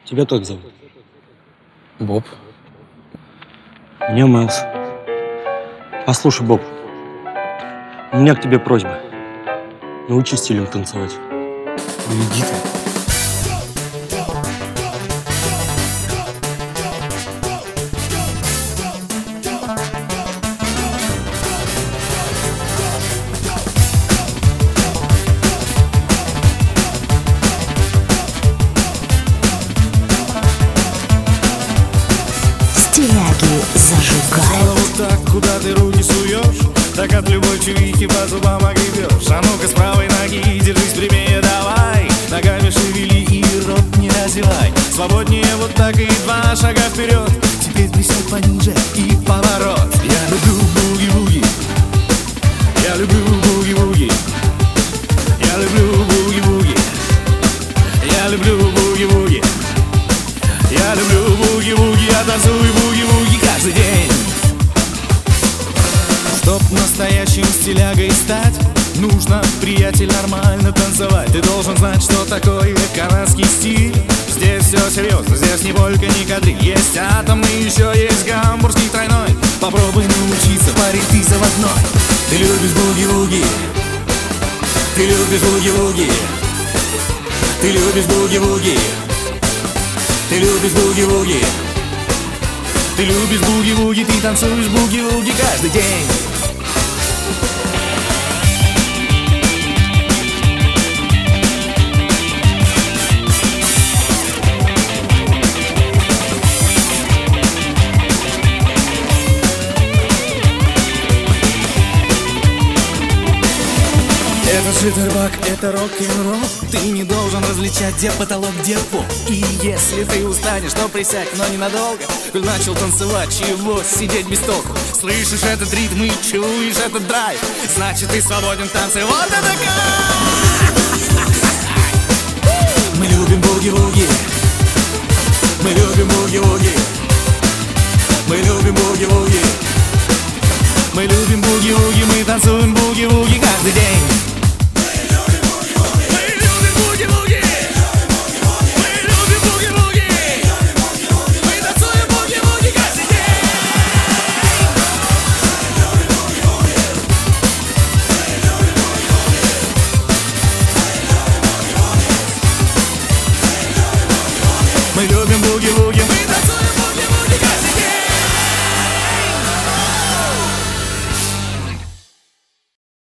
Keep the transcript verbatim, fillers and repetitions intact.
Тебя как зовут? Боб. Меня Мэлс. Послушай, Боб, у меня к тебе просьба. Научи стилем танцевать. Ну иди ты. Стиляги зажигают. Вот так, куда ты руки суешь, так от любой чувихи по зубам огребешь. А ну-ка с правой ноги держись прямее, давай. Ногами шевели и рот не разевай. Свободнее вот так и два шага вперед. Теперь присядь пониже и поворот. Я люблю буги-буги. Я люблю буги-буги. Я люблю буги-буги. Я люблю буги-буги. Я люблю буги-буги. Я танцую буги-буги каждый день. Чтоб настоящим стилягой стать, нужно, приятель, нормально танцевать. Ты должен знать, что такое канадский стиль. Здесь все серьезно, здесь не полька, не кадриль. Есть атомный, еще есть гамбургский тройной. Попробуй научиться, парень, ты заводной. Ты любишь буги-буги. Ты любишь буги-буги. Ты любишь буги-буги. Ты любишь буги-буги. Ты любишь буги-буги, ты танцуешь буги-буги каждый день. Это життербак, это рок-н-ролл. Ты не должен различать, где потолок, где пол. И если ты устанешь, то присядь, но ненадолго. Коль начал танцевать, чего сидеть без толку? Слышишь этот ритм и чуешь этот драйв, значит ты свободен в танце. Вот это кайф!